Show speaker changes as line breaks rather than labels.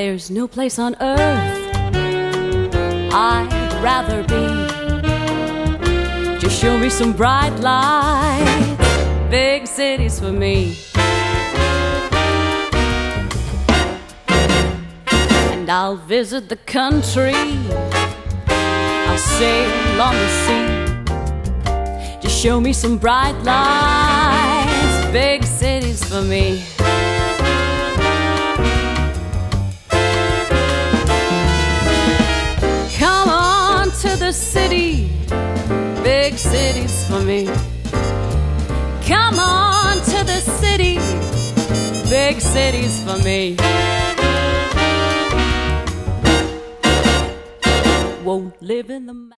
there's no place on earth I'd rather be. Just show me some bright lights, big cities for me. And I'll visit the country, I'll sail on the sea. Just show me some bright lights, big cities for me. Come on to the city, big cities for me. Come on to the city, big cities for me. Won't live in the